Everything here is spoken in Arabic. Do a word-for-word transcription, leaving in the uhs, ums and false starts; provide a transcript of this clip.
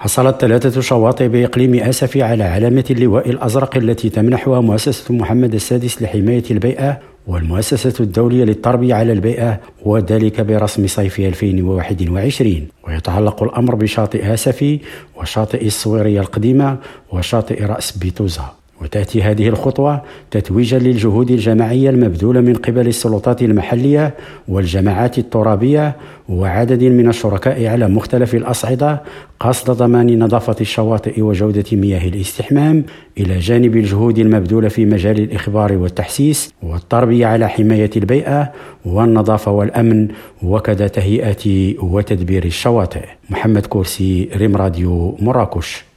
حصلت ثلاثة شواطئ بإقليم آسفي على علامة اللواء الأزرق التي تمنحها مؤسسة محمد السادس لحماية البيئة والمؤسسة الدولية للتربية على البيئة، وذلك برسم صيف ألفين وواحد وعشرين. ويتعلق الأمر بشاطئ آسفي وشاطئ الصويرية القديمة وشاطئ رأس بيتوزا. وتأتي هذه الخطوة تتويجا للجهود الجماعية المبذولة من قبل السلطات المحلية والجماعات الترابية وعدد من الشركاء على مختلف الأصعدة قصد ضمان نظافة الشواطئ وجودة مياه الاستحمام، إلى جانب الجهود المبذولة في مجال الإخبار والتحسيس والتربية على حماية البيئة والنظافة والأمن، وكذا تهيئة وتدبير الشواطئ. محمد كورسي، ريم راديو، مراكش.